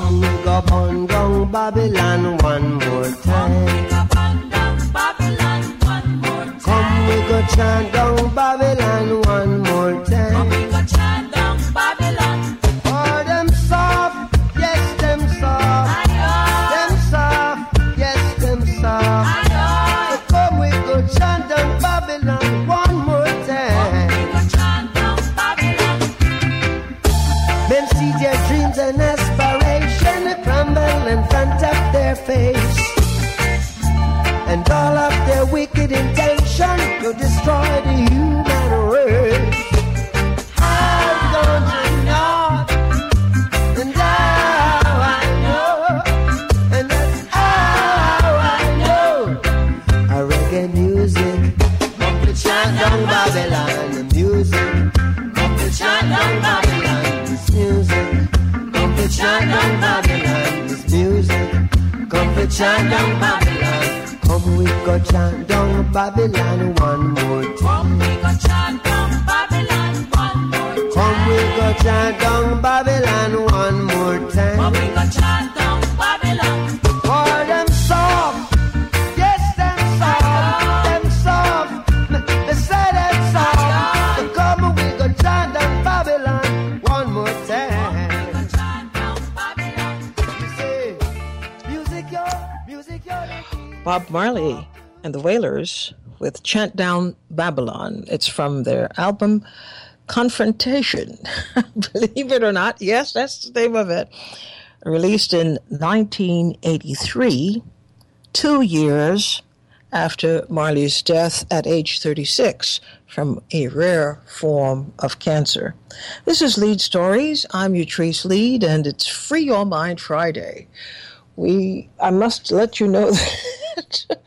Come we go burn down Babylon one more time. Come we go chant down Babylon one more time. Oh, them soft, yes, them soft. Them soft, yes, them soft. So come we go chant down Babylon one more time. Them see their dreams and aspiration crumble in front of their face, and all of their wicked intention to destroy the human race. How don't you know? And how I know, and that's how I know. A reggae music, come to chant down Babylon. The music, come to chant down Babylon. This music, come to chant down Babylon. This music, come to chant down Babylon. Come we go chant down Babylon one more time. Come we go chant down Babylon one more time. Come we go chant down Babylon one more time. Come we go chant down Babylon. For them soft, yes them soft, they say them soft. So come we go chant down Babylon one more time. Come we go chant down Babylon. You say, music, yo. Bob Marley and the Wailers with Chant Down Babylon. It's from their album Confrontation. Believe it or not, yes, that's the name of it. Released in 1983, 2 years after Marley's death at age 36 from a rare form of cancer. This is Lead Stories. I'm Utrice Lead, and it's Free Your Mind Friday. I must let you know that,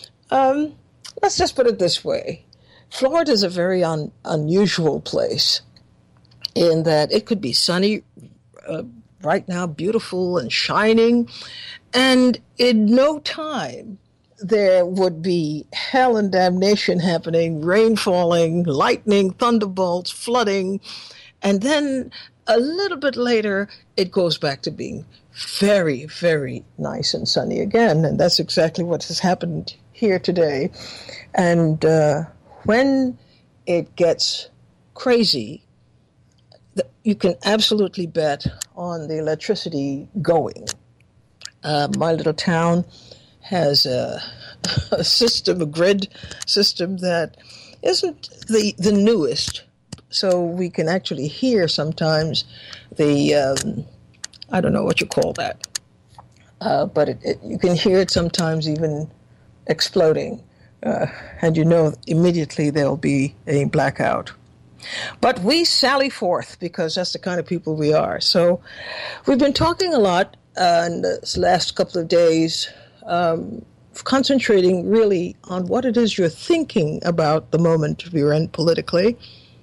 let's just put it this way. Florida is a very unusual place in that it could be sunny right now, beautiful and shining, and in no time there would be hell and damnation happening, rain falling, lightning, thunderbolts, flooding, and then a little bit later it goes back to being very, very nice and sunny again. And that's exactly what has happened here today. And when it gets crazy, you can absolutely bet on the electricity going. My little town has a system, a grid system that isn't the newest. So we can actually hear sometimes the I don't know what you call that, but you can hear it sometimes even exploding, and you know immediately there'll be a blackout. But we sally forth because that's the kind of people we are. So we've been talking a lot in the last couple of days, concentrating really on what it is you're thinking about the moment we're in politically.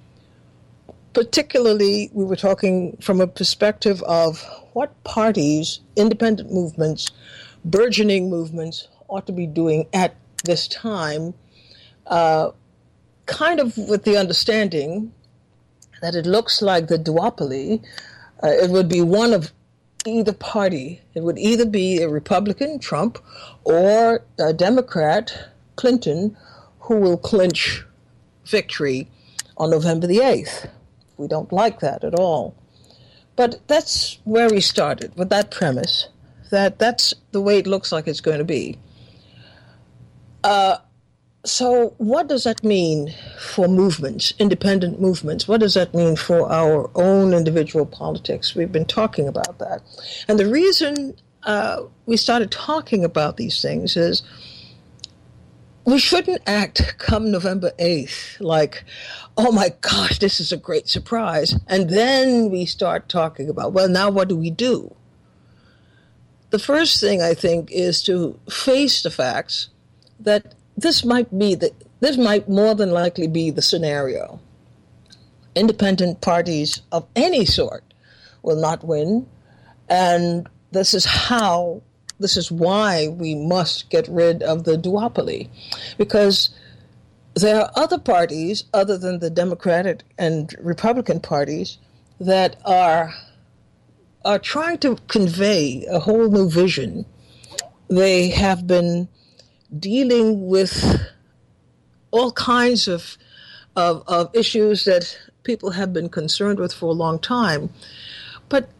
Particularly, we were talking from a perspective of what parties, independent movements, burgeoning movements ought to be doing at this time, kind of with the understanding that it looks like the duopoly, it would be one of either party. It would either be a Republican, Trump, or a Democrat, Clinton, who will clinch victory on November the 8th. We don't like that at all. But that's where we started, with that premise, that that's the way it looks like it's going to be. So what does that mean for movements, independent movements? What does that mean for our own individual politics? We've been talking about that. And the reason we started talking about these things is we shouldn't act come November 8th like, oh my gosh, this is a great surprise. And then we start talking about, well, now what do we do? The first thing, I think, is to face the facts that this might more than likely be the scenario. Independent parties of any sort will not win, and this is why we must get rid of the duopoly, because there are other parties other than the Democratic and Republican parties that are are trying to convey a whole new vision. They have been dealing with all kinds of issues that people have been concerned with for a long time. But,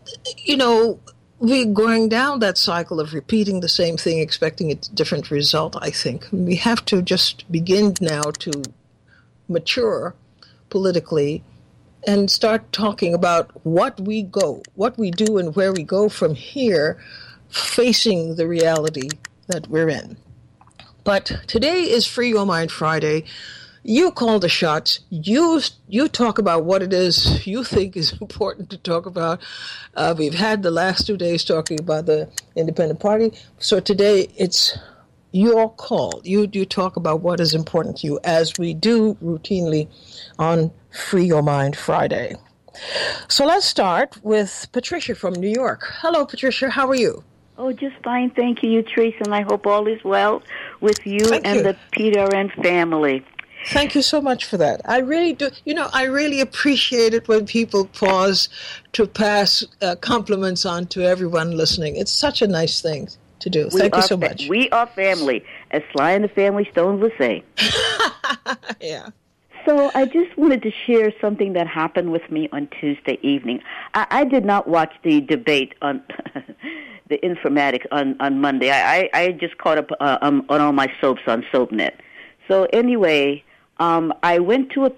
we're going down that cycle of repeating the same thing, expecting a different result, I think. We have to just begin now to mature politically and start talking about what we do and where we go from here, facing the reality that we're in. But today is Free Your Mind Friday. You call the shots. You talk about what it is you think is important to talk about. We've had the last 2 days talking about the Independent Party. So today it's your call. You talk about what is important to you, as we do routinely on Free Your Mind Friday. So let's start with Patricia from New York. Hello, Patricia. How are you? Oh, just fine. Thank you, Teresa, and I hope all is well with you and the PRN family. Thank you so much for that. I really do. I really appreciate it when people pause to pass compliments on to everyone listening. It's such a nice thing to do. Thank you so much. We are family, as Sly and the Family Stones would say. Yeah. So I just wanted to share something that happened with me on Tuesday evening. I did not watch the debate on the informatics on Monday. I just caught up on all my soaps on SoapNet. So anyway, I went to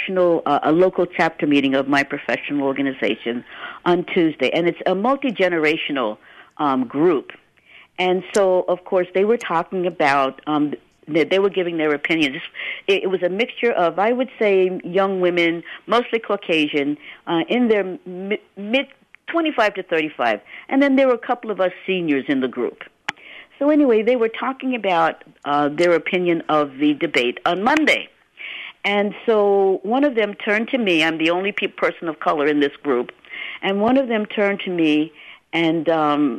a local chapter meeting of my professional organization on Tuesday, and it's a multi-generational group. And so, of course, they were talking about, they were giving their opinions. It was a mixture of, I would say, young women, mostly Caucasian, in their mid 25 to 35. And then there were a couple of us seniors in the group. So anyway, they were talking about their opinion of the debate on Monday. And so one of them turned to me. I'm the only person of color in this group. And one of them turned to me and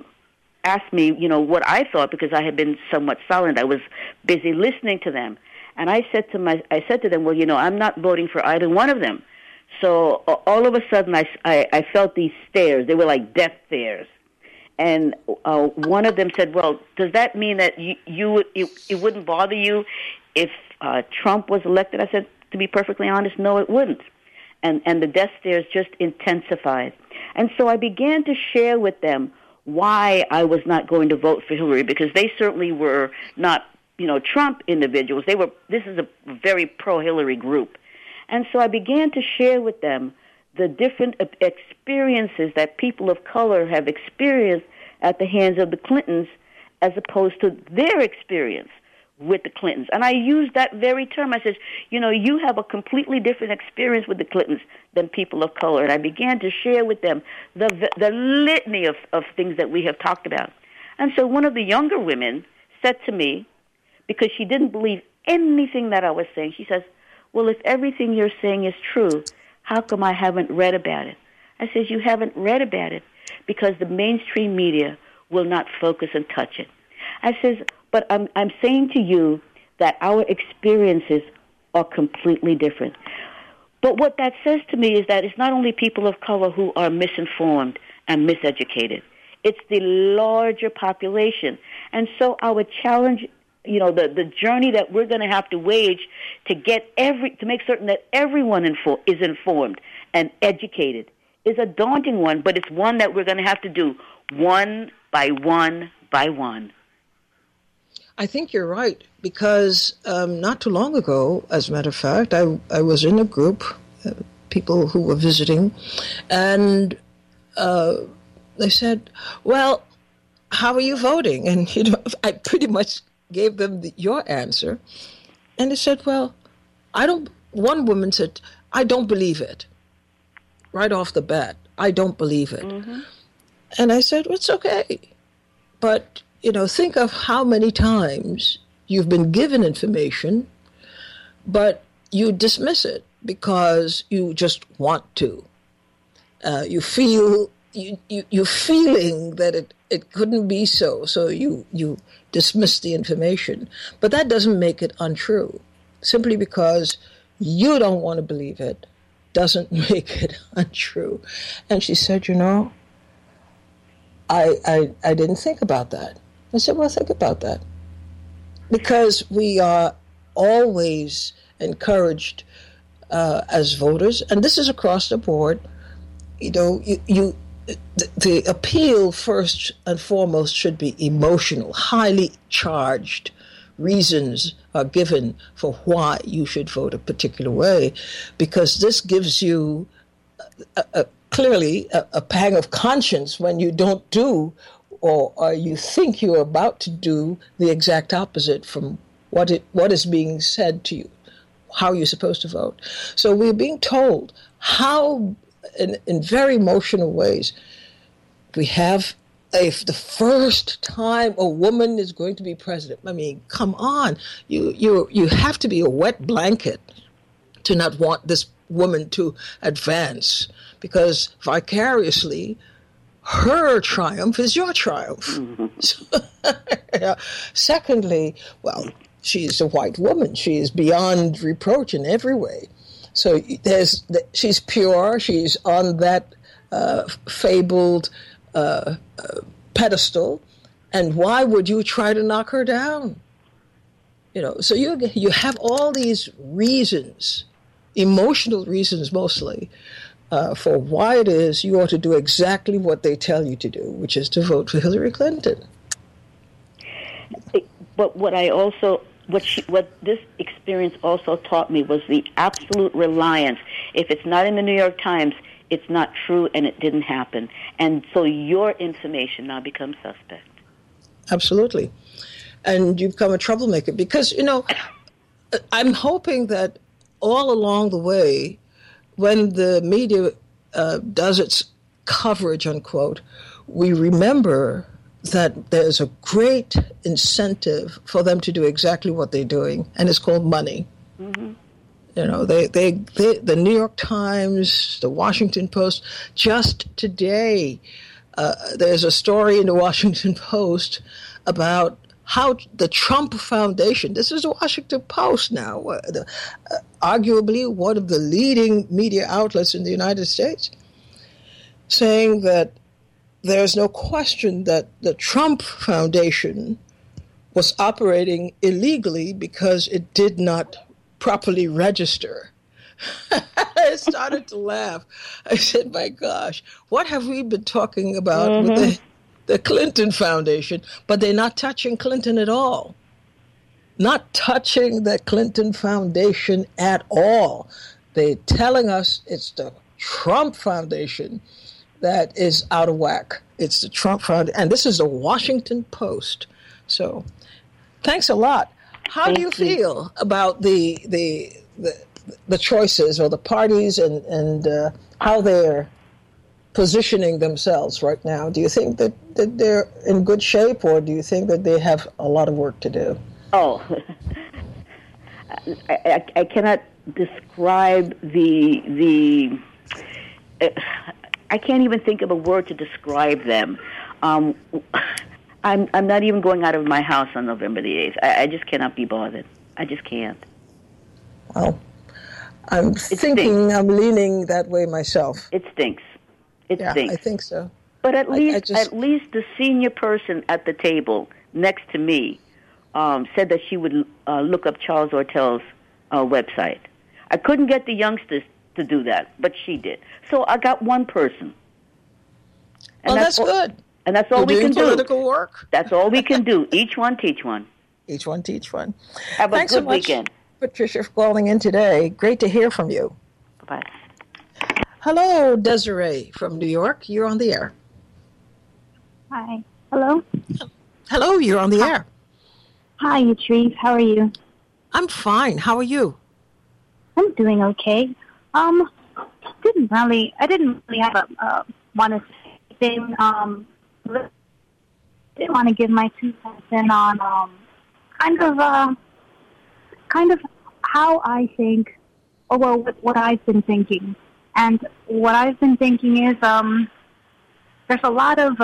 asked me, what I thought, because I had been somewhat silent. I was busy listening to them. And I said to them, well, I'm not voting for either one of them. So all of a sudden I felt these stares. They were like death stares. And one of them said, well, does that mean that it wouldn't bother you if Trump was elected? I said, to be perfectly honest, no, it wouldn't. And the death stares just intensified. And so I began to share with them why I was not going to vote for Hillary, because they certainly were not, Trump individuals. This is a very pro-Hillary group. And so I began to share with them the different experiences that people of color have experienced at the hands of the Clintons as opposed to their experience with the Clintons. And I used that very term. I said, you have a completely different experience with the Clintons than people of color. And I began to share with them the litany of things that we have talked about. And so one of the younger women said to me, because she didn't believe anything that I was saying, she says, well, if everything you're saying is true, how come I haven't read about it? I says, you haven't read about it because the mainstream media will not focus and touch it. I says, but I'm saying to you that our experiences are completely different. But what that says to me is that it's not only people of color who are misinformed and miseducated. It's the larger population. And so our challenge, the journey that we're going to have to wage to make certain that everyone is informed and educated is a daunting one, but it's one that we're going to have to do one by one by one. I think you're right, because not too long ago, as a matter of fact, I was in a group, people who were visiting, and they said, well, how are you voting? And, I pretty much gave them your answer. And they said, well, one woman said, I don't believe it. Right off the bat, I don't believe it. Mm-hmm. And I said, well, it's okay. But, think of how many times you've been given information, but you dismiss it because you just want to. You feel you're feeling that it couldn't be so you dismiss the information. But that doesn't make it untrue. Simply because you don't want to believe it doesn't make it untrue. And she said, I didn't think about that. I said, well, think about that. Because we are always encouraged as voters, and this is across the board, the appeal first and foremost should be emotional, highly charged. Reasons are given for why you should vote a particular way, because this gives you clearly a pang of conscience when you don't do or you think you're about to do the exact opposite from what is being said to you, how you're supposed to vote. So we're being told how, in very emotional ways, we have the first time a woman is going to be president. I mean, come on. You have to be a wet blanket to not want this woman to advance, because vicariously her triumph is your triumph. Mm-hmm. So, secondly, well, she's a white woman. She is beyond reproach in every way. So she's pure. She's on that fabled pedestal. And why would you try to knock her down? So you have all these reasons, emotional reasons mostly, for why it is you ought to do exactly what they tell you to do, which is to vote for Hillary Clinton. But what this experience also taught me was the absolute reliance. If it's not in the New York Times, it's not true and it didn't happen. And so your information now becomes suspect. Absolutely. And you become a troublemaker because, I'm hoping that all along the way, when the media does its coverage, unquote, we remember that there's a great incentive for them to do exactly what they're doing, and it's called money. Mm-hmm. The New York Times, the Washington Post, just today, there's a story in the Washington Post about how the Trump Foundation, this is the Washington Post now, arguably one of the leading media outlets in the United States, saying that there's no question that the Trump Foundation was operating illegally because it did not properly register. I started to laugh. I said, my gosh, what have we been talking about with the Clinton Foundation? But they're not touching Clinton at all. Not touching the Clinton Foundation at all. They're telling us it's the Trump Foundation that is out of whack. It's the Trump Foundation. And this is the Washington Post. So thanks a lot. How do you feel about the choices or the parties and how they're positioning themselves right now? Do you think that they're in good shape, or do you think that they have a lot of work to do? Oh, I cannot describe I can't even think of a word to describe them. I'm not even going out of my house on November the 8th. I just cannot be bothered. I just can't. Well, I'm leaning that way myself. It stinks. It stinks. I think so. But at least the senior person at the table next to me said that she would look up Charles Ortel's website. I couldn't get the youngsters to do that, but she did. So I got one person. And that's good. And that's all we can do. Political work. That's all we can do. Each one teach one. Each one teach one. Have Thanks a good so much, weekend. Patricia, for calling in today. Great to hear from you. Bye. Hello, Desiree from New York. You're on the air. Hi. Hello? Hello, you're on the air. Hi, Yatrice. How are you? I'm fine. How are you? I'm doing okay. I didn't really have a want to say anything. Didn't want to give my 2 cents in on kind of how I think, or what I've been thinking. And what I've been thinking is there's a lot of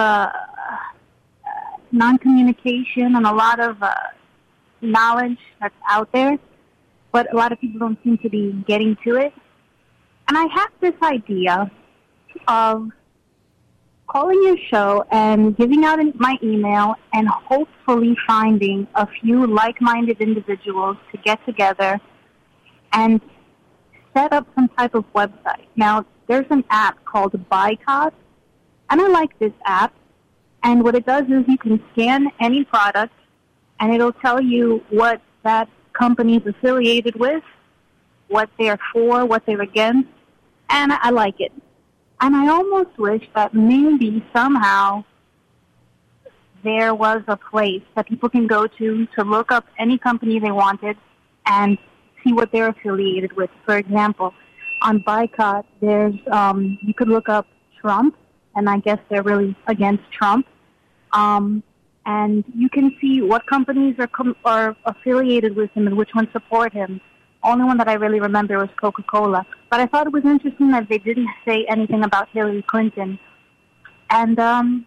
non-communication and a lot of knowledge that's out there, but a lot of people don't seem to be getting to it. And I have this idea of calling your show and giving out my email and hopefully finding a few like-minded individuals to get together and set up some type of website. Now, there's an app called Boycott, and I like this app. And what it does is you can scan any product, and it'll tell you what that company is affiliated with, what they're for, what they're against, and I like it. And I almost wish that maybe somehow there was a place that people can go to look up any company they wanted and see what they're affiliated with. For example, on Boycott, there's you could look up Trump, and I guess they're really against Trump. And you can see what companies are affiliated with him and which ones support him. Only one that I really remember was Coca-Cola. But I thought it was interesting that they didn't say anything about Hillary Clinton. And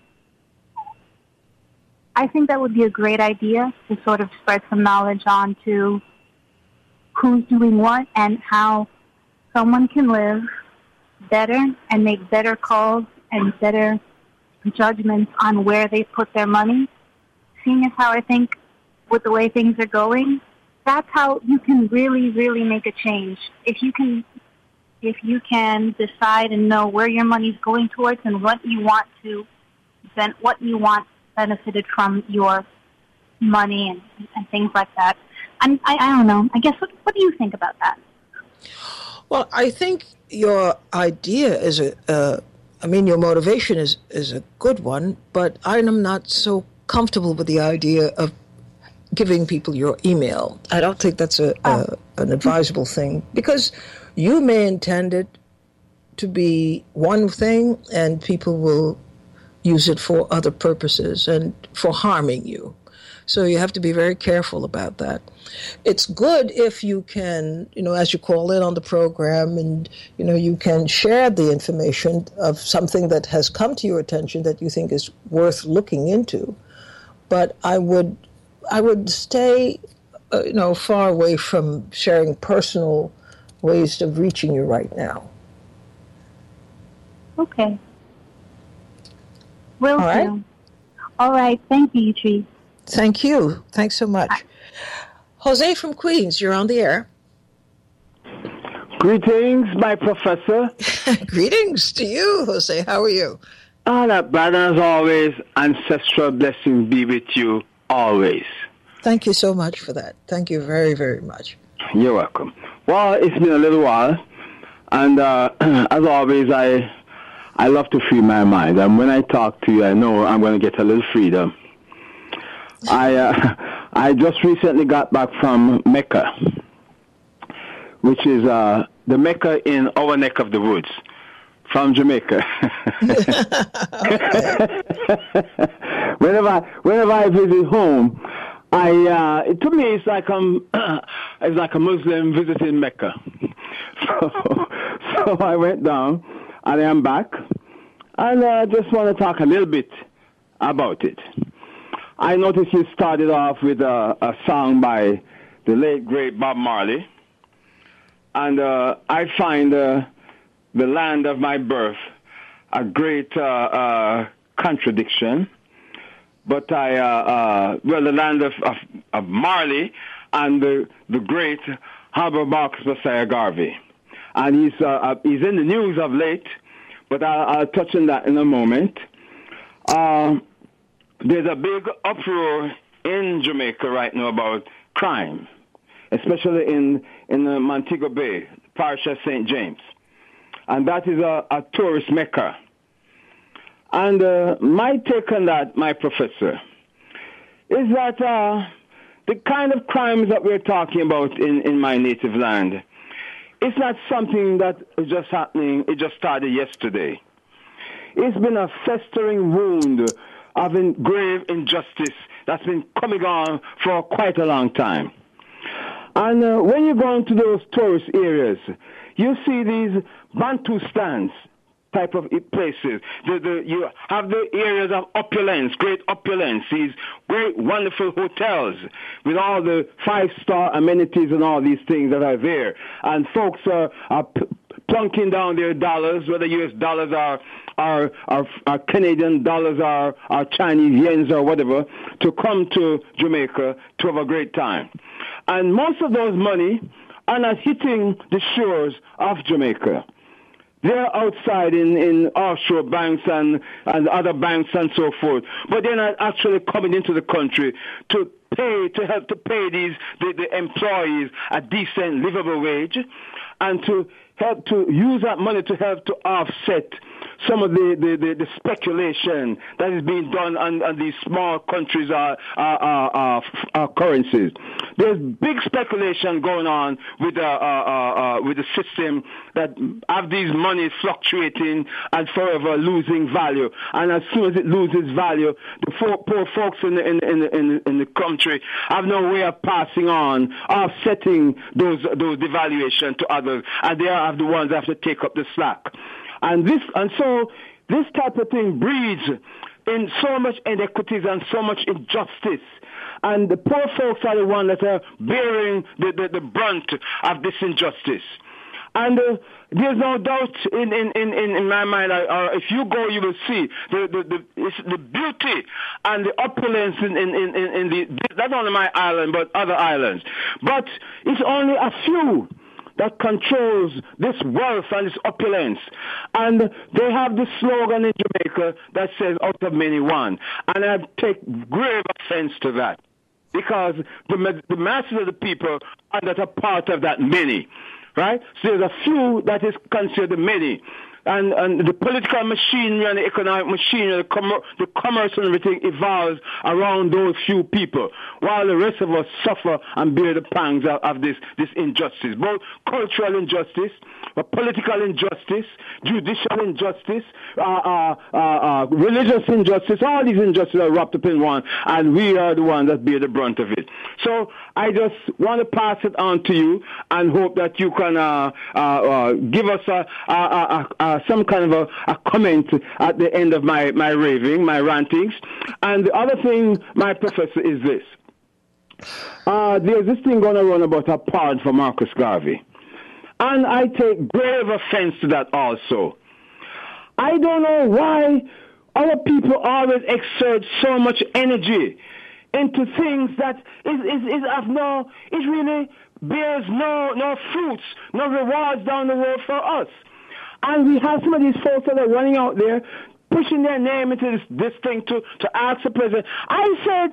I think that would be a great idea to sort of spread some knowledge on to who's doing what and how someone can live better and make better calls and better judgments on where they put their money. Seeing as how I think with the way things are going, that's how you can really, really make a change. If you can decide and know where your money's going towards and what you want benefited from your money and things like that. I don't know. I guess what do you think about that? Well, I think your idea is your motivation is a good one, but I'm not so comfortable with the idea of giving people your email. I don't think that's an advisable thing, because you may intend it to be one thing and people will use it for other purposes and for harming you. So you have to be very careful about that. It's good if you can, as you call in on the program and, you can share the information of something that has come to your attention that you think is worth looking into. But I would stay, far away from sharing personal ways of reaching you right now. Okay. Will All right. do. All right. Thank you, Tree. Thank you. Thanks so much. Jose from Queens, you're on the air. Greetings, my professor. Greetings to you, Jose. How are you? Not bad as always. Ancestral blessings be with you always. Thank you so much for that. Thank you very, very much. You're welcome. Well, it's been a little while, and as always, I love to free my mind. And when I talk to you, I know I'm going to get a little freedom. I just recently got back from Mecca, which is the Mecca in our neck of the woods, from Jamaica. Whenever I visit home, to me it's like a Muslim visiting Mecca. So I went down and I'm back, and I just want to talk a little bit about it. I noticed you started off with a song by the late, great Bob Marley. And I find the land of my birth a great contradiction. But the land of Marley and the great Herbert Marcus Messiah Garvey. And he's in the news of late, but I'll touch on that in a moment. There's a big uproar in Jamaica right now about crime, especially in the Montego Bay, parish of St. James. And that is a tourist mecca. And my take on that, my professor, is that the kind of crimes that we're talking about in my native land, it's not something that is just happening, it just started yesterday. It's been a festering wound of grave injustice that's been coming on for quite a long time. And when you go into those tourist areas, you see these Bantustan type of places. You have the areas of opulence, great opulence, these great, wonderful hotels with all the 5-star amenities and all these things that are there. And folks are plunking down their dollars, whether U.S. dollars are Canadian dollars are Chinese yens or whatever, to come to Jamaica to have a great time. And most of those money are not hitting the shores of Jamaica. They're outside in offshore banks and other banks and so forth, but they're not actually coming into the country to help to pay the employees a decent livable wage, and to help to use that money to help to offset some of the speculation that is being done on these small countries' currencies. There's big speculation going on with the system that have these monies fluctuating and forever losing value. And as soon as it loses value, the poor folks in the country have no way of passing on, offsetting those devaluation to others, and they are the ones that have to take up the slack. And so this type of thing breeds in so much inequities and so much injustice. And the poor folks are the ones that are bearing the brunt of this injustice. And there's no doubt in my mind, if you go, you will see the beauty and the opulence in not only my island, but other islands. But it's only a few that controls this wealth and this opulence. And they have this slogan in Jamaica that says, out of many, one. And I take grave offense to that, because the masses of the people are not a part of that many, right? So there's a few that is considered the many. And the political machinery and the economic machinery, the commerce and everything evolves around those few people, while the rest of us suffer and bear the pangs of this injustice, both cultural injustice, political injustice, judicial injustice, religious injustice. All these injustices are wrapped up in one, and we are the ones that bear the brunt of it. So I just want to pass it on to you and hope that you can give us some kind of a comment at the end of my raving, my rantings. And the other thing, my professor, is this. There's this thing going around about a pardon for Marcus Garvey. And I take grave offense to that also. I don't know why our people always exert so much energy into things that it really bears no fruits, no rewards down the road for us. And we have some of these folks that are running out there, pushing their name into this thing to ask the president. I said,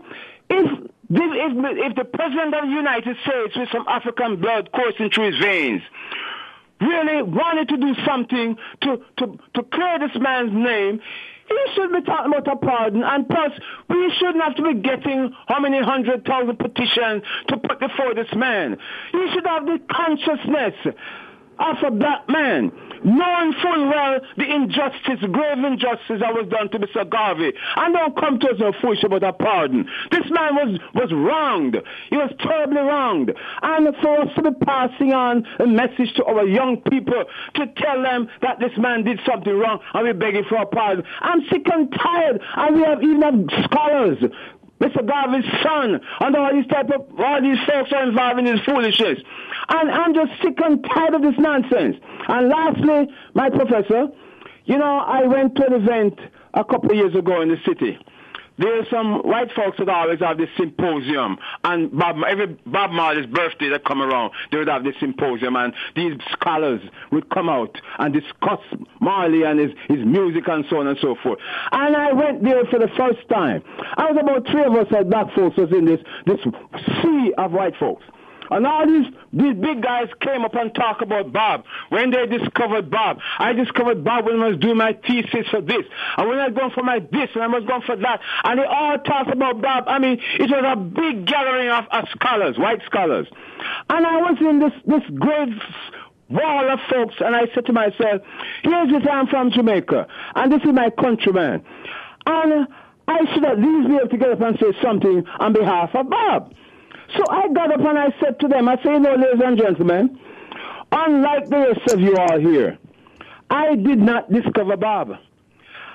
if the president of the United States with some African blood coursing through his veins really wanted to do something to clear this man's name, he should be talking about a pardon. And plus, we shouldn't have to be getting how many 100,000 petitions to put before this man. He should have the consciousness of a black man, knowing full well the injustice, grave injustice that was done to Mr. Garvey. And don't come to us no foolish about a pardon. This man was wronged. He was terribly wronged. And for us to be passing on a message to our young people to tell them that this man did something wrong and we're begging for a pardon. I'm sick and tired. And we have even scholars, Mr. Garvey's son, and all these folks are involved in this foolishness. And I'm just sick and tired of this nonsense. And lastly, my professor, I went to an event a couple of years ago in the city. There are some white folks that always have this symposium, and every Bob Marley's birthday that come around, they would have this symposium, and these scholars would come out and discuss Marley and his music and so on and so forth. And I went there for the first time. I was about 3 of us as black folks was in this sea of white folks. And all these big guys came up and talked about Bob. When they discovered Bob, I discovered Bob when I was doing my thesis for this. And when I was going for my this, and I was going for that. And they all talked about Bob. I mean, it was a big gathering of scholars, white scholars. And I was in this great wall of folks, and I said to myself, here's this, I'm from Jamaica, and this is my countryman. And I should at least be able to get up and say something on behalf of Bob. So I got up and I said to them, ladies and gentlemen, unlike the rest of you all here, I did not discover Bob.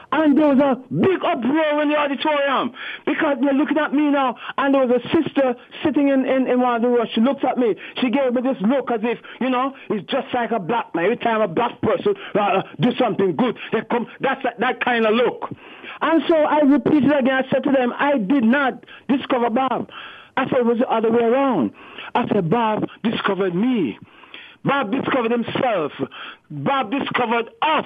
And there was a big uproar in the auditorium because they're looking at me now. And there was a sister sitting in one of the rows. She looked at me. She gave me this look as if, it's just like a black man. Every time a black person do something good, they come. That's that kind of look. And so I repeated again. I said to them, I did not discover Bob. I said it was the other way around. I said, Bob discovered me. Bob discovered himself. Bob discovered us.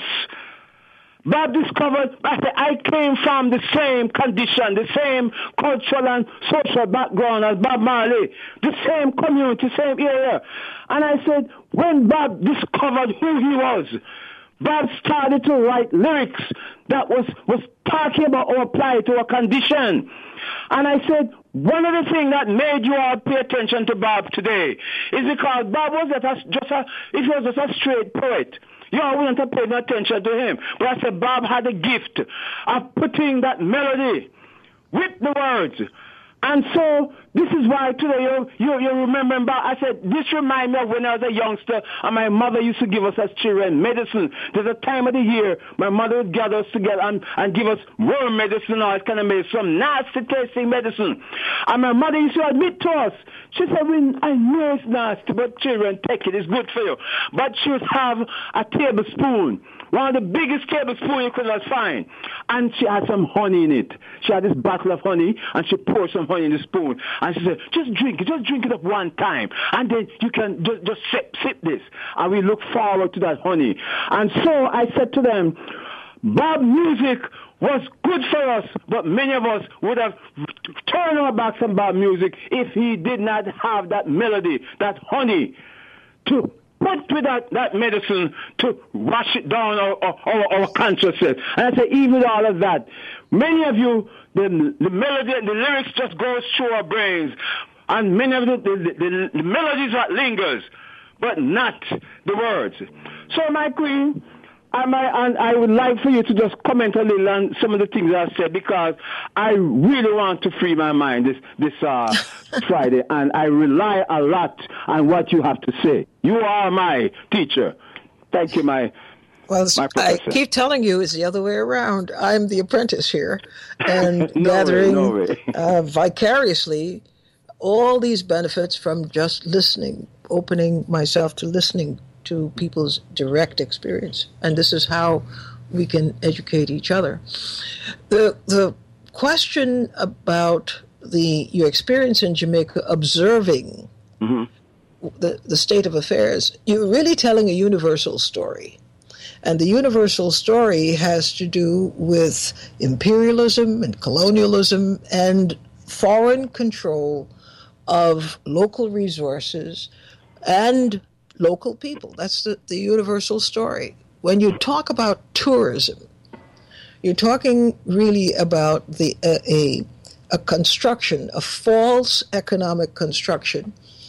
Bob discovered that I came from the same condition, the same cultural and social background as Bob Marley, the same community, same area. And I said, when Bob discovered who he was, Bob started to write lyrics that was talking about our plight, our condition. And I said, one of the things that made you all pay attention to Bob today is because Bob was just a straight poet. You all wouldn't have paid no attention to him. But I said Bob had a gift of putting that melody with the words. And so this is why today you remember Bob. I said, this reminds me of when I was a youngster and my mother used to give us as children medicine. There's a time of the year my mother would gather us together and give us worm medicine or kind of medicine, some nasty tasting medicine. And my mother used to admit to us, she said, I know it's nasty, but children, take it, it's good for you. But she would have a tablespoon, one of the biggest tablespoons you could find. And she had some honey in it. She had this bottle of honey, and she poured some honey in the spoon. And she said, just drink it up one time. And then you can just sip this. And we look forward to that honey. And so I said to them, Bob music was good for us, but many of us would have turned our backs on Bob music if he did not have that melody, that honey, to put with that medicine to wash it down our consciousness. And I say, even with all of that, many of you, the melody and the lyrics just goes through our brains. And many of the melodies that lingers, but not the words. So, my queen, I would like for you to just comment a little on some of the things I said, because I really want to free my mind this Friday, and I rely a lot on what you have to say. You are my teacher. Thank you, my professor. I keep telling you it's the other way around. I'm the apprentice here, and gathering vicariously all these benefits from just listening, opening myself to listening to people's direct experience. And this is how we can educate each other. The question about your experience in Jamaica observing the state of affairs, you're really telling a universal story. And the universal story has to do with imperialism and colonialism and foreign control of local resources and local people. That's the universal story. When you talk about tourism, you're talking really about a construction, a false economic construction,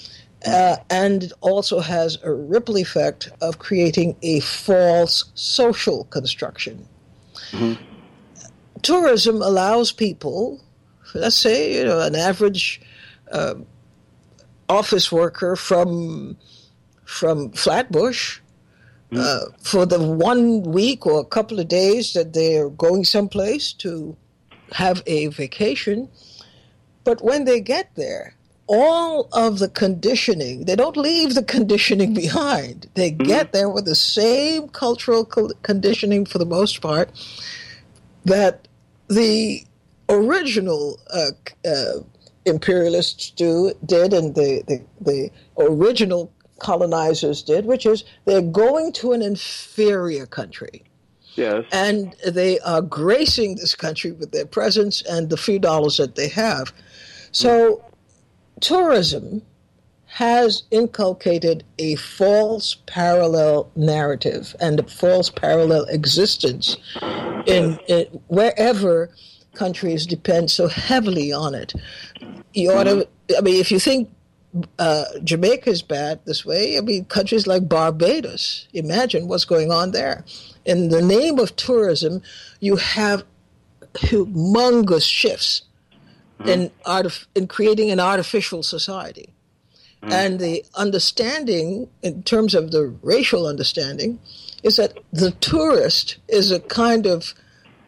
and it also has a ripple effect of creating a false social construction. Mm-hmm. Tourism allows people, let's say, an average office worker from Flatbush, for the 1 week or a couple of days that they're going someplace to have a vacation. But when they get there, all of the conditioning, they don't leave the conditioning behind. They get there with the same cultural conditioning for the most part that the original imperialists did, and the original colonizers did, which is they're going to an inferior country. Yes. And they are gracing this country with their presence and the few dollars that they have. So tourism has inculcated a false parallel narrative and a false parallel existence in wherever countries depend so heavily on it. You ought to, if you think Jamaica is bad this way, countries like Barbados, imagine what's going on there. In the name of tourism, you have humongous shifts in creating an artificial society. And the understanding, in terms of the racial understanding, is that the tourist is a kind of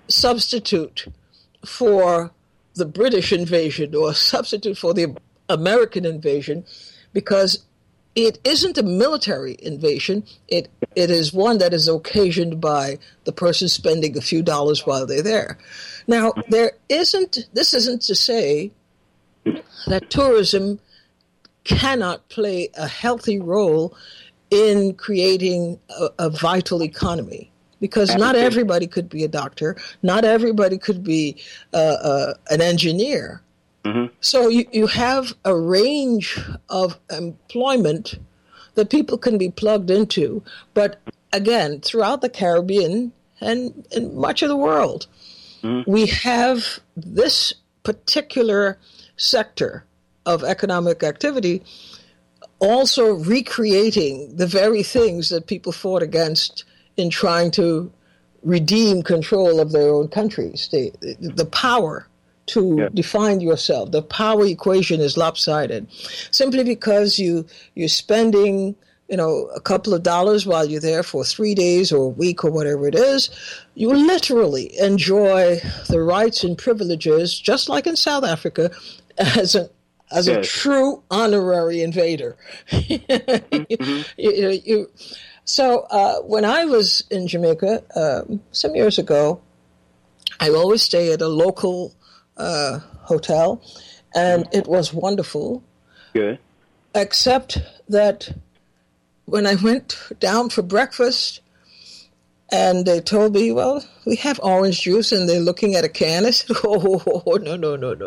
substitute for the British invasion or substitute for the American invasion, because it isn't a military invasion. It is one that is occasioned by the person spending a few dollars while they're there. Now, this isn't to say that tourism cannot play a healthy role in creating a vital economy, because not everybody could be a doctor, not everybody could be an engineer. Mm-hmm. So you have a range of employment that people can be plugged into. But again, throughout the Caribbean and in much of the world, we have this particular sector of economic activity also recreating the very things that people fought against in trying to redeem control of their own countries. The power to define yourself, the power equation is lopsided. Simply because you're spending, a couple of dollars while you're there for 3 days or a week or whatever it is, you literally enjoy the rights and privileges, just like in South Africa, as a true honorary invader. So when I was in Jamaica some years ago, I always stay at a local hotel, and it was wonderful. Good. Except that when I went down for breakfast, and they told me, well, we have orange juice, and they're looking at a can. I said, no.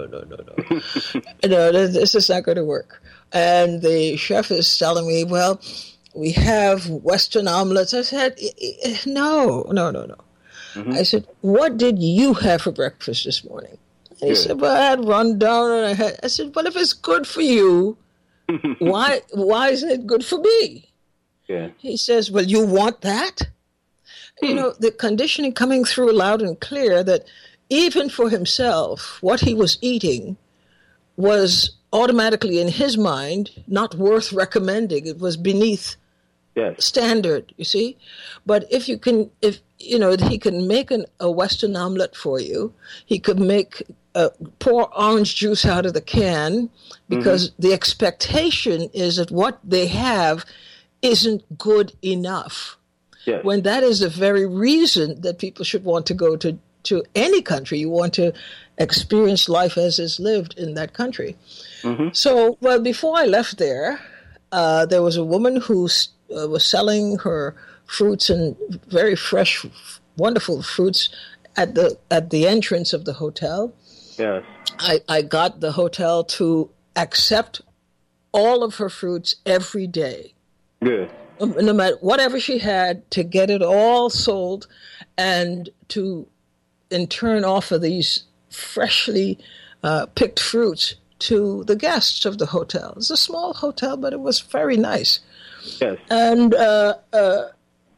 No, this is not going to work. And the chef is telling me, well, we have Western omelets. I said, no. Mm-hmm. I said, what did you have for breakfast this morning? And he said, well, I had rundown, and I said, well, if it's good for you, why isn't it good for me? Yeah. He says, well, you want that? The conditioning coming through loud and clear that even for himself, what he was eating was automatically in his mind not worth recommending. It was beneath standard, you see. But if he can make a Western omelet for you, he could pour orange juice out of the can, because the expectation is that what they have isn't good enough. Yes. When that is the very reason that people should want to go to any country. You want to experience life as is lived in that country. Mm-hmm. So, well, before I left there was a woman who was selling her fruits, and very fresh, wonderful fruits at the entrance of the hotel. Yes. I got the hotel to accept all of her fruits every day. Good. No matter whatever she had, to get it all sold, and to in turn offer these freshly picked fruits to the guests of the hotel. It's a small hotel, but it was very nice. Yes. And the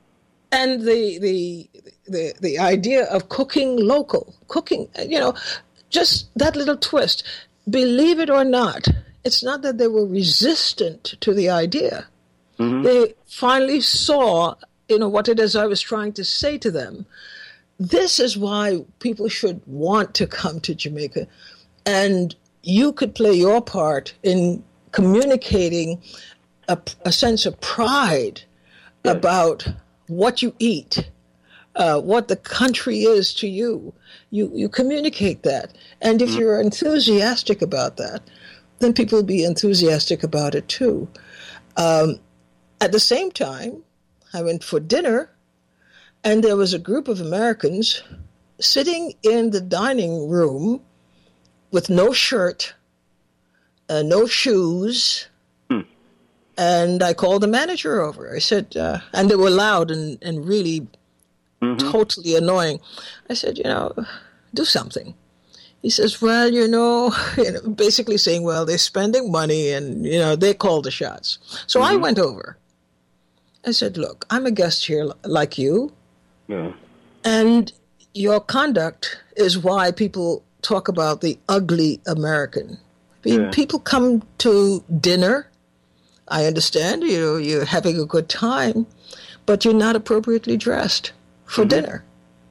idea of cooking local, just that little twist. Believe it or not, it's not that they were resistant to the idea. Mm-hmm. They finally saw, what it is I was trying to say to them. This is why people should want to come to Jamaica. And you could play your part in communicating a sense of pride about what you eat, what the country is to you. You communicate that. And if you're enthusiastic about that, then people will be enthusiastic about it too. At the same time, I went for dinner, and there was a group of Americans sitting in the dining room with no shirt, no shoes, and I called the manager over. I said, and they were loud and really totally annoying. I said, do something. He says, well, basically saying, well, they're spending money, and, they call the shots. So I went over. I said, look, I'm a guest here like you, and your conduct is why people talk about the ugly American. People come to dinner. I understand, you're having a good time, but you're not appropriately dressed for dinner.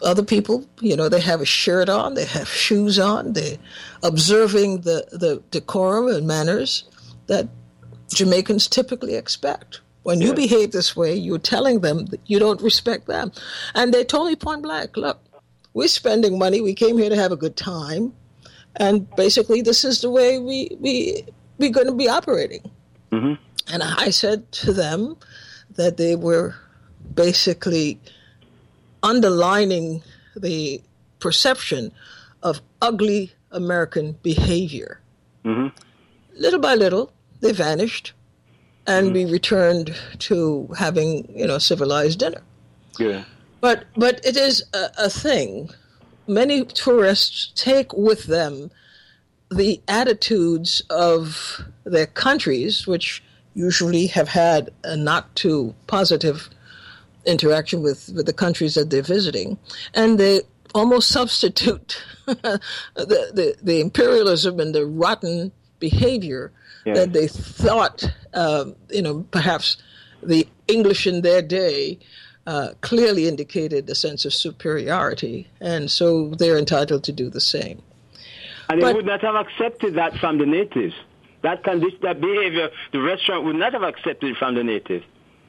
other people, they have a shirt on, they have shoes on, they're observing the decorum and manners that Jamaicans typically expect. When you behave this way, you're telling them that you don't respect them. And they told me point blank, look, we're spending money, we came here to have a good time, and basically this is the way we're going to be operating. Mm-hmm. And I said to them that they were basically underlining the perception of ugly American behavior. Mm-hmm. Little by little, they vanished, and we returned to having, civilized dinner. Yeah. But it is a thing. Many tourists take with them the attitudes of their countries, which usually have had a not too positive interaction with the countries that they're visiting, and they almost substitute the imperialism and the rotten behavior that they thought, perhaps the English in their day clearly indicated a sense of superiority, and so they're entitled to do the same. And they would not have accepted that from the natives. That behavior, the restaurant would not have accepted from the natives.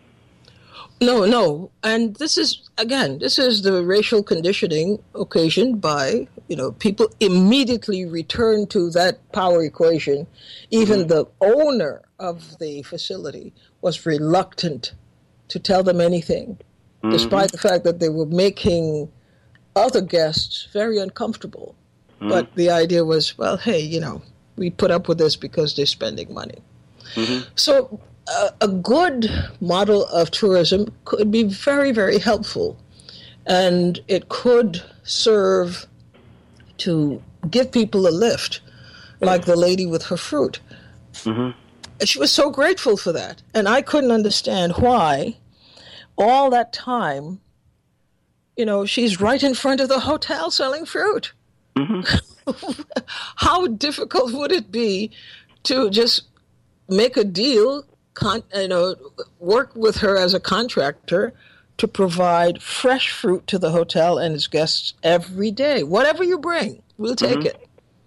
No. And this is the racial conditioning occasioned by, people immediately return to that power equation. Even the owner of the facility was reluctant to tell them anything, despite the fact that they were making other guests very uncomfortable. But the idea was, well, hey, we put up with this because they're spending money. Mm-hmm. So a good model of tourism could be very, very helpful. And it could serve to give people a lift, like the lady with her fruit. Mm-hmm. And she was so grateful for that. And I couldn't understand why all that time, she's right in front of the hotel selling fruit. Mm-hmm. How difficult would it be to just make a deal, work with her as a contractor to provide fresh fruit to the hotel and its guests every day? Whatever you bring, we'll take it.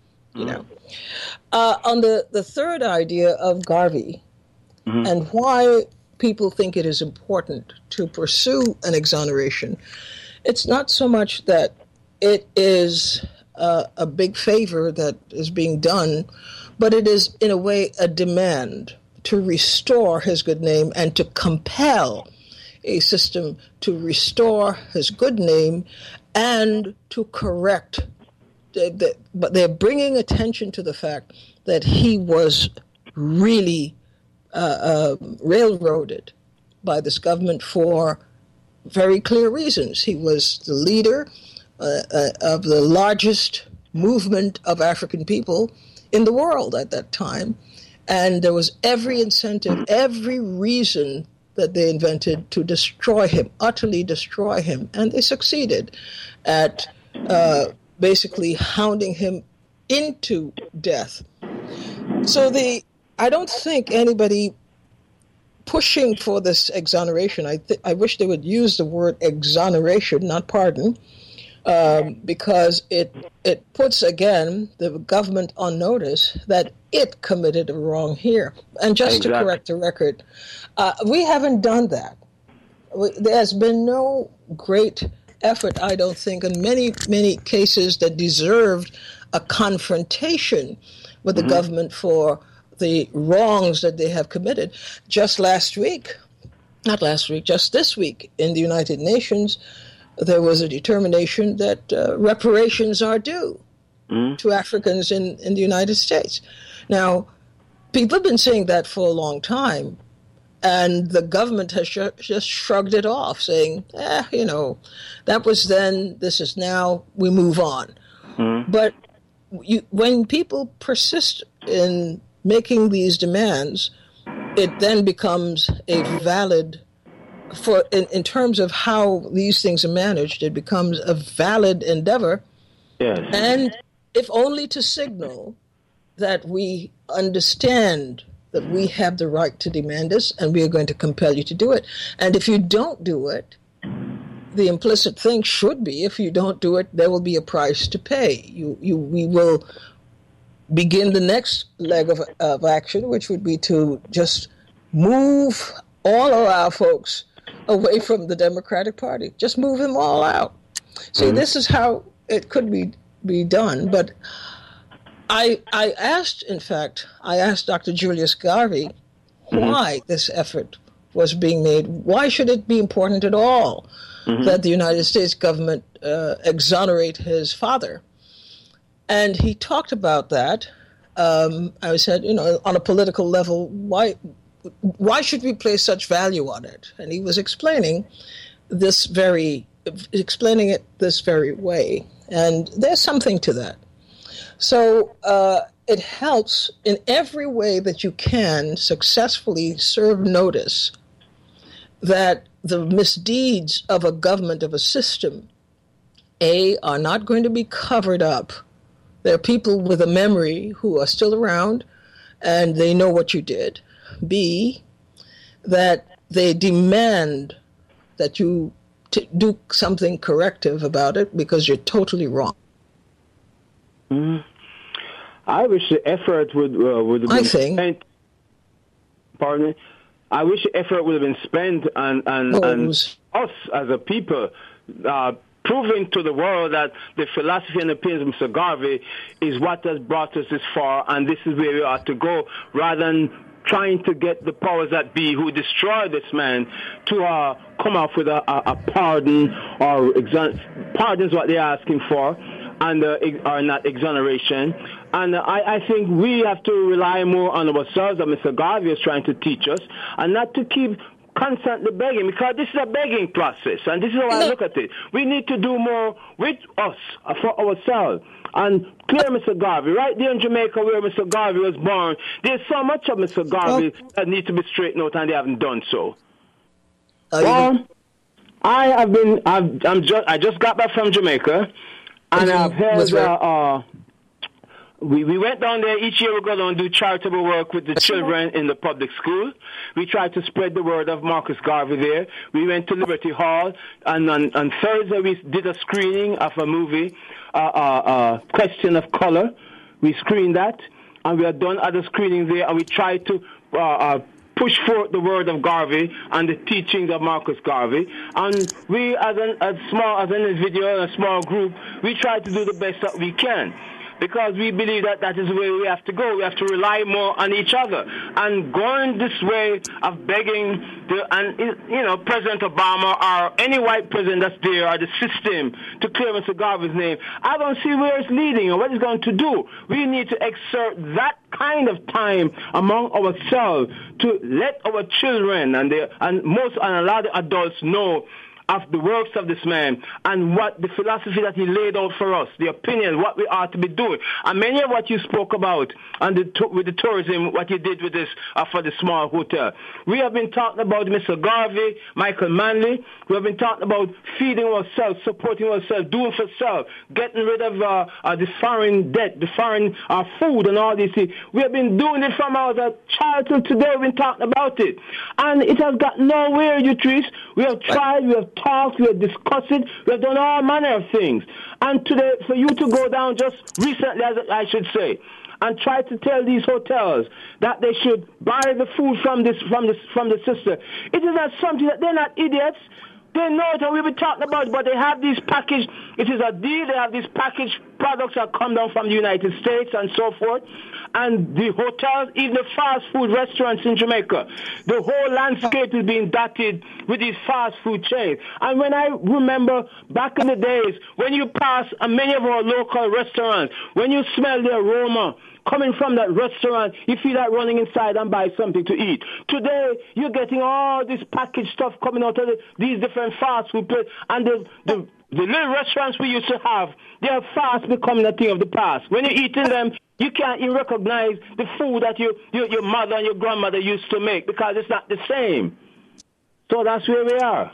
On the third idea of Garvey and why people think it is important to pursue an exoneration, it's not so much that it is a big favor that is being done, but it is, in a way, a demand to restore his good name and to compel a system to restore his good name and to correct. But they're bringing attention to the fact that he was really railroaded by this government for very clear reasons. He was the leader of the largest movement of African people in the world at that time. And there was every incentive, every reason that they invented to destroy him, utterly destroy him. And they succeeded at basically hounding him into death. So I don't think anybody pushing for this exoneration, I wish they would use the word exoneration, not pardon, because it puts, again, the government on notice that it committed a wrong here. And just to correct the record, we haven't done that. There's been no great effort, I don't think, in many, many cases that deserved a confrontation with the government for the wrongs that they have committed. Just this week, in the United Nations, there was a determination that reparations are due to Africans in the United States. Now, people have been saying that for a long time, and the government has just shrugged it off, saying, that was then, this is now, we move on. But when people persist in making these demands, it then becomes a valid, in terms of how these things are managed, it becomes a valid endeavor. Yes. And if only to signal that we understand that we have the right to demand this and we are going to compel you to do it. And if you don't do it, the implicit thing should be, if you don't do it, there will be a price to pay. We will begin the next leg of action, which would be to just move all of our folks away from the Democratic Party. Just move them all out. See, this is how it could be done. But I asked Dr. Julius Garvey why this effort was being made. Why should it be important at all that the United States government exonerate his father? And he talked about that. I said, on a political level, why should we place such value on it? And he was explaining it this very way. And there's something to that. So it helps in every way that you can successfully serve notice that the misdeeds of a government, of a system, are not going to be covered up. There are people with a memory who are still around, and they know what you did. B, that they demand that you do something corrective about it because you're totally wrong. I wish the effort would have been spent. Pardon me. I wish the effort would have been spent on us as a people, proving to the world that the philosophy and opinions of Mr. Garvey is what has brought us this far, and this is where we ought to go, rather than trying to get the powers that be who destroyed this man to come up with a pardon, or pardons what they're asking for, and or not exoneration. And I think we have to rely more on ourselves, that Mr. Garvey is trying to teach us, and not to keep constantly begging, because this is a begging process, and this is how I look at it. We need to do more with us, for ourselves, and clear Mr. Garvey. Right there in Jamaica where Mr. Garvey was born, there's so much of Mr. Garvey that needs to be straightened out, and they haven't done so. I just got back from Jamaica, and I've heard we went down there. Each year we go down and do charitable work with the children in the public school. We try to spread the word of Marcus Garvey there. We went to Liberty Hall, and on Thursday we did a screening of a movie, Question of Color. We screened that, and we have done other screenings there, and we tried to push forth the word of Garvey and the teachings of Marcus Garvey. And we, as an individual, a small group, we try to do the best that we can, because we believe that is the way we have to go. We have to rely more on each other. And going this way of begging, President Obama or any white president that's there, or the system, to clear Mr. Garvey's name, I don't see where it's leading and what it's going to do. We need to exert that kind of time among ourselves to let our children and a lot of adults know of the works of this man and what the philosophy that he laid out for us, the opinion, what we ought to be doing. And many of what you spoke about and with the tourism, what you did with this for the small hotel. We have been talking about Mr. Garvey, Michael Manley. We have been talking about feeding ourselves, supporting ourselves, doing for self, getting rid of the foreign debt, the foreign food and all these things. We have been doing it from our child till today. We've been talking about it. And it has got nowhere, Utrice. We have tried, we have talked, we have discussed it, we have done all manner of things. And today, for you to go down just recently, as I should say, and try to tell these hotels that they should buy the food from the sister, it is not something that they're not idiots. They know it, and we've been talking about it, but they have these packaged, it is a deal, they have these packaged products that come down from the United States and so forth. And the hotels, even the fast food restaurants in Jamaica, the whole landscape is being dotted with these fast food chains. And when I remember back in the days, when you pass many of our local restaurants, when you smell the aroma coming from that restaurant, you feel like running inside and buy something to eat. Today, you're getting all this packaged stuff coming out of these different fast food places. And the little restaurants we used to have, they are fast becoming a thing of the past. When you're eating them, you can't even recognize the food that your mother and your grandmother used to make, because it's not the same. So that's where we are.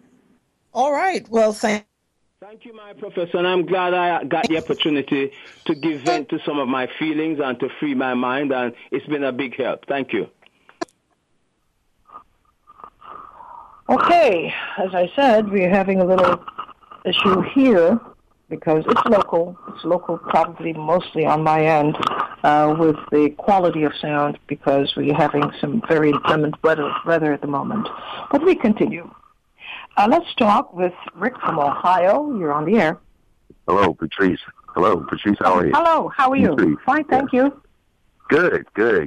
All right. Well, thank you, my professor, and I'm glad I got the opportunity to give vent to some of my feelings and to free my mind, and it's been a big help. Thank you. Okay, as I said, we're having a little issue here because it's local. It's local probably mostly on my end with the quality of sound because we're having some very inclement weather at the moment. But we continue. Let's talk with Rick from Ohio. You're on the air. Hello, Patrice. Hello, Patrice. How are you? Hello, how are you? Patrice. Fine, thank you. Good.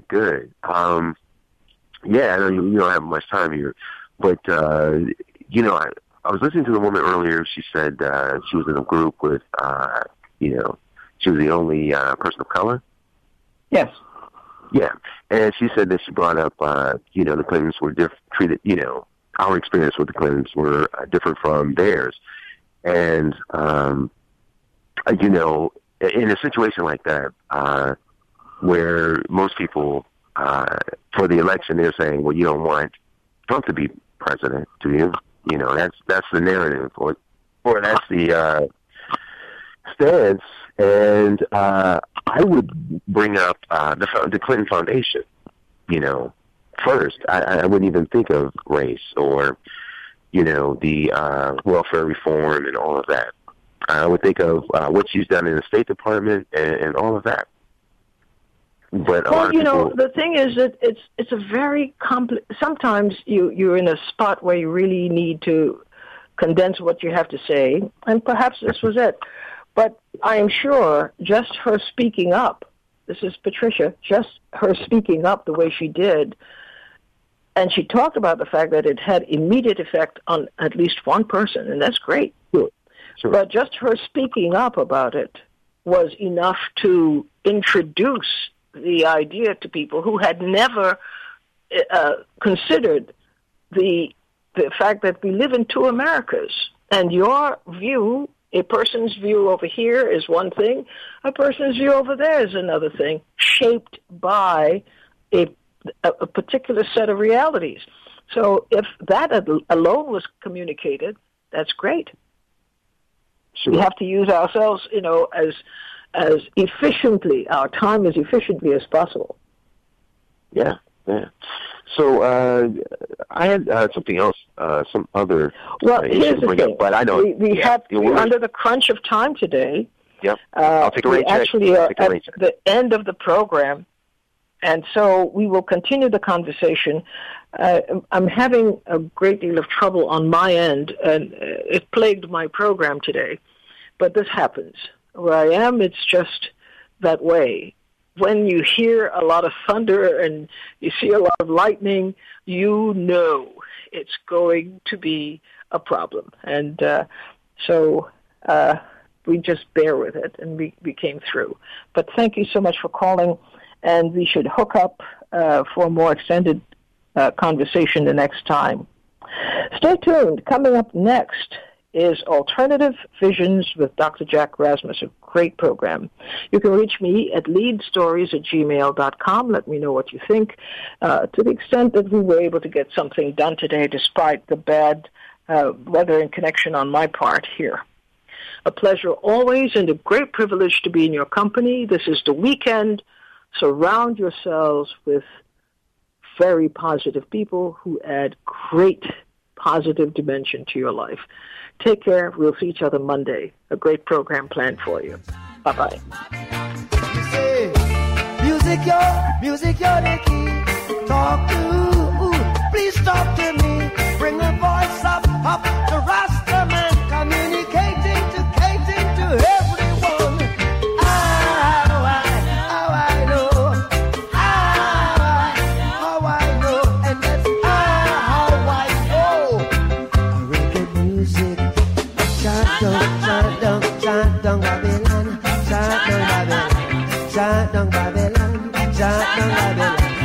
Yeah, I know you don't have much time here, but, I was listening to the woman earlier. She said she was in a group with, she was the only person of color. Yes. Yeah, and she said that she brought up, the Clintons were treated, our experience with the Clintons were different from theirs. And, in a situation like that, where most people, for the election, they're saying, well, you don't want Trump to be president, do you? That's the narrative, or that's the stance. And I would bring up the Clinton Foundation, first. I wouldn't even think of race or, the welfare reform and all of that. I would think of what she's done in the State Department and all of that. But the thing is that it's a very complex. Sometimes you're in a spot where you really need to condense what you have to say, and perhaps this was it. But I am sure just her speaking up, this is Patricia, just her speaking up the way she did, and she talked about the fact that it had immediate effect on at least one person, and that's great. Sure. But just her speaking up about it was enough to introduce the idea to people who had never considered the fact that we live in two Americas, and your view, a person's view over here is one thing, a person's view over there is another thing, shaped by a particular set of realities. So if that alone was communicated, that's great. Sure. We have to use ourselves, as efficiently, our time as efficiently as possible. Yeah. So I had something else, some other. Well, here's the thing. But I know we're under the crunch of time today. Yep. I'll take a rain check. Actually, are at the end of the program, and so we will continue the conversation. I'm having a great deal of trouble on my end, and it plagued my program today. But this happens. Where I am, it's just that way. When you hear a lot of thunder and you see a lot of lightning, you know it's going to be a problem. And so we just bear with it, and we came through. But thank you so much for calling, and we should hook up for a more extended conversation the next time. Stay tuned. Coming up next is Alternative Visions with Dr. Jack Rasmus, a great program. You can reach me at leadstories@gmail.com. Let me know what you think. To the extent that we were able to get something done today despite the bad weather and connection on my part here. A pleasure always and a great privilege to be in your company. This is the weekend. Surround yourselves with very positive people who add great positive dimension to your life. Take care. We'll see each other Monday. A great program planned for you. Bye-bye. Music, you're the key. Talk to, please talk to me. Bring a voice up to Rastaman. Communicating to everyone. How I know. And that's how I know. Reggae music. Shut down Babylon. Shut down Babylon. Shut down Babylon. Shut down Babylon.